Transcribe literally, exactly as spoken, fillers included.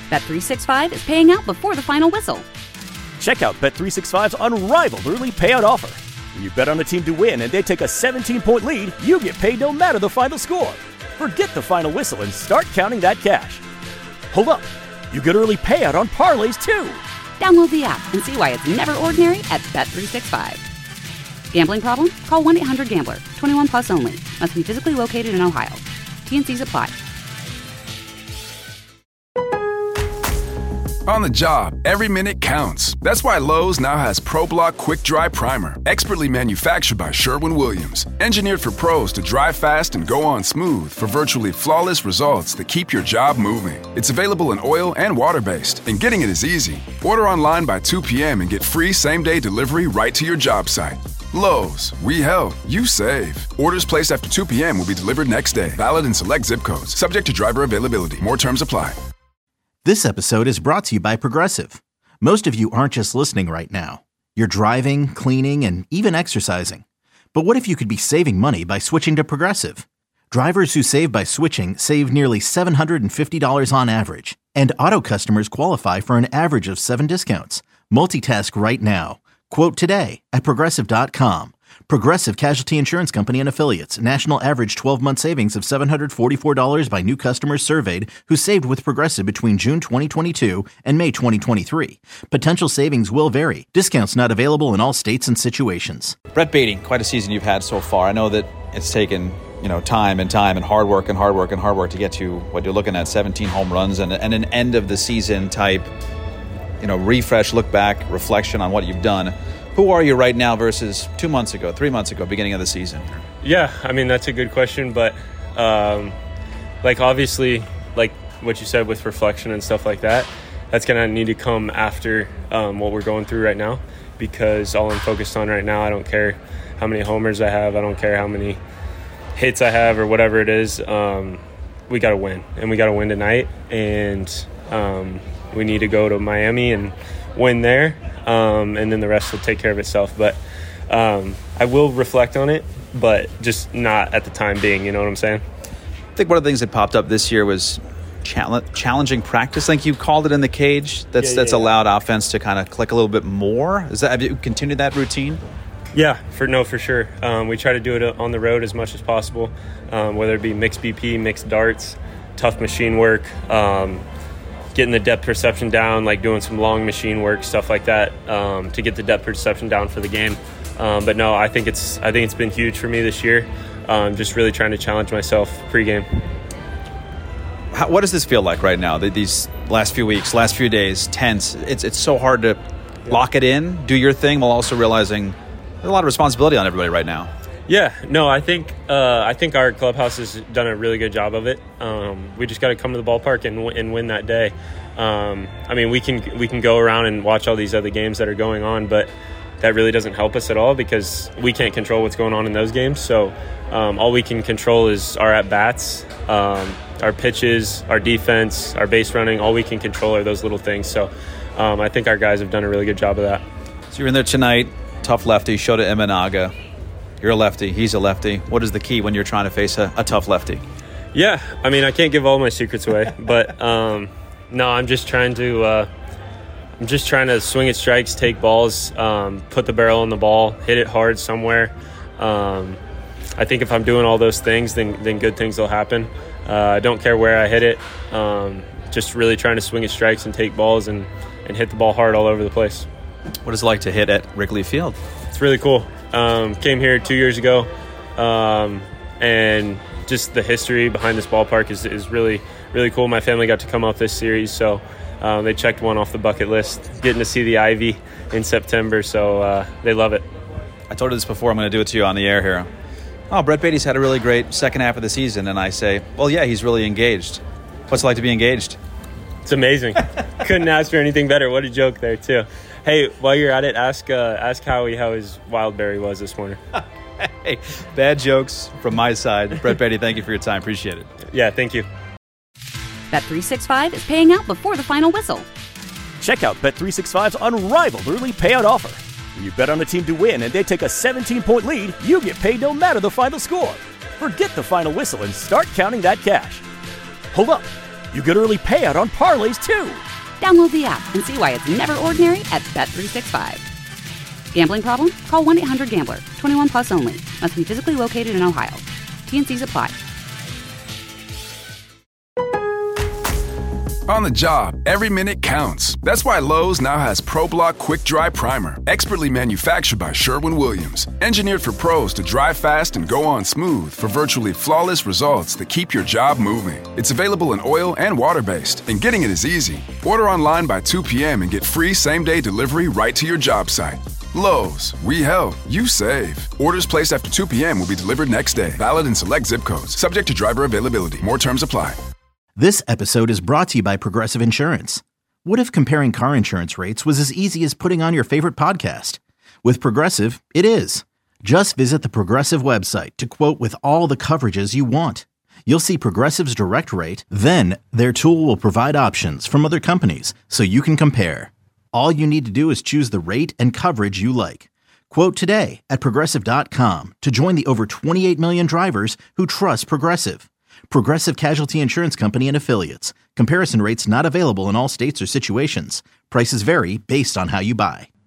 Bet three sixty-five is paying out before the final whistle. Check out Bet three sixty-five's unrivaled early payout offer. When you bet on a team to win and they take a seventeen-point lead, you get paid no matter the final score. Forget the final whistle and start counting that cash. Hold up. You get early payout on parlays, too. Download the app and see why it's never ordinary at Bet three sixty-five. Gambling problem? Call one eight hundred gambler. twenty-one plus only. Must be physically located in Ohio. T and C's apply. On the job, every minute counts. That's why Lowe's now has ProBlock Quick Dry Primer, expertly manufactured by Sherwin-Williams. Engineered for pros to dry fast and go on smooth for virtually flawless results that keep your job moving. It's available in oil and water-based, and getting it is easy. Order online by two p.m. and get free same-day delivery right to your job site. Lowe's, we help, you save. Orders placed after two p.m. will be delivered next day. Valid in select zip codes. Subject to driver availability. More terms apply. This episode is brought to you by Progressive. Most of you aren't just listening right now. You're driving, cleaning, and even exercising. But what if you could be saving money by switching to Progressive? Drivers who save by switching save nearly seven hundred fifty dollars on average. And auto customers qualify for an average of seven discounts. Multitask right now. Quote today at Progressive dot com. Progressive Casualty Insurance Company and Affiliates. National average twelve-month savings of seven hundred forty-four dollars by new customers surveyed who saved with Progressive between June twenty twenty-two and May twenty twenty-three. Potential savings will vary. Discounts not available in all states and situations. Brett Baty, quite a season you've had so far. I know that it's taken, you know, time and time and hard work and hard work and hard work to get to what you're looking at, seventeen home runs and, and an end of the season type, you know, refresh, look back, reflection on what you've done. Who are you right now versus two months ago, three months ago, beginning of the season? Yeah, I mean, that's a good question. But, um, like, obviously, like what you said with reflection and stuff like that, that's going to need to come after um, what we're going through right now, because all I'm focused on right now, I don't care how many homers I have. I don't care how many hits I have or whatever it is. Um, we got to win, and we got to win tonight. And um, we need to go to Miami and win there. Um, and then the rest will take care of itself. But um, I will reflect on it, but just not at the time being, you know what I'm saying? I think one of the things that popped up this year was chal- challenging practice. I think you called it in the cage. That's yeah, yeah, that's yeah. allowed offense to kind of click a little bit more. Is that, have you continued that routine? Yeah, for no, for sure. Um, we try to do it on the road as much as possible, um, whether it be mixed B P, mixed darts, tough machine work, um, getting the depth perception down, like doing some long machine work, stuff like that, um, to get the depth perception down for the game. Um, but no, I think it's I think it's been huge for me this year. Um, just really trying to challenge myself pregame. How, what does this feel like right now? These last few weeks, last few days, tense. It's it's so hard to yeah. lock it in, do your thing, while also realizing there's a lot of responsibility on everybody right now. Yeah, no, I think uh, I think our clubhouse has done a really good job of it. Um, we just got to come to the ballpark and, w- and win that day. Um, I mean, we can we can go around and watch all these other games that are going on, but that really doesn't help us at all because we can't control what's going on in those games. So um, all we can control is our at-bats, um, our pitches, our defense, our base running. All we can control are those little things. So um, I think our guys have done a really good job of that. So you're in there tonight, tough lefty, Shota Imanaga. You're a lefty. He's a lefty. What is the key when you're trying to face a, a tough lefty? Yeah, I mean, I can't give all my secrets away, but um, no, I'm just trying to uh, I'm just trying to swing at strikes, take balls, um, put the barrel on the ball, hit it hard somewhere. Um, I think if I'm doing all those things, then then good things will happen. Uh, I don't care where I hit it. Um, just really trying to swing at strikes and take balls and, and hit the ball hard all over the place. What is it like to hit at Wrigley Field? It's really cool. Um, came here two years ago, um, and just the history behind this ballpark is, is really, really cool. My family got to come up this series, so um, they checked one off the bucket list, getting to see the Ivy in September, so uh, they love it. I told you this before. I'm going to do it to you on the air here. Oh, Brett Baty's had a really great second half of the season, and I say, well, yeah, he's really engaged. What's it like to be engaged? It's amazing. Couldn't ask for anything better. What a joke there, too. Hey, while you're at it, ask uh, ask Howie how his Wildberry was this morning. Hey, bad jokes from my side. Brett Baty, thank you for your time. Appreciate it. Yeah, thank you. Bet three sixty-five is paying out before the final whistle. Check out Bet three sixty-five's unrivaled early payout offer. When you bet on a team to win and they take a seventeen-point lead, you get paid no matter the final score. Forget the final whistle and start counting that cash. Hold up. You get early payout on parlays, too. Download the app and see why it's never ordinary at Bet three sixty-five. Gambling problem? Call one eight hundred gambler. twenty-one plus only. Must be physically located in Ohio. T N Cs apply. On the job, every minute counts. That's why Lowe's now has ProBlock Quick Dry Primer, expertly manufactured by Sherwin-Williams. Engineered for pros to dry fast and go on smooth for virtually flawless results that keep your job moving. It's available in oil and water-based, and getting it is easy. Order online by two p.m. and get free same-day delivery right to your job site. Lowe's, we help, you save. Orders placed after two p.m. will be delivered next day. Valid in select zip codes. Subject to driver availability. More terms apply. This episode is brought to you by Progressive Insurance. What if comparing car insurance rates was as easy as putting on your favorite podcast? With Progressive, it is. Just visit the Progressive website to quote with all the coverages you want. You'll see Progressive's direct rate, then their tool will provide options from other companies so you can compare. All you need to do is choose the rate and coverage you like. Quote today at Progressive dot com to join the over twenty-eight million drivers who trust Progressive. Progressive Casualty Insurance Company and Affiliates. Comparison rates not available in all states or situations. Prices vary based on how you buy.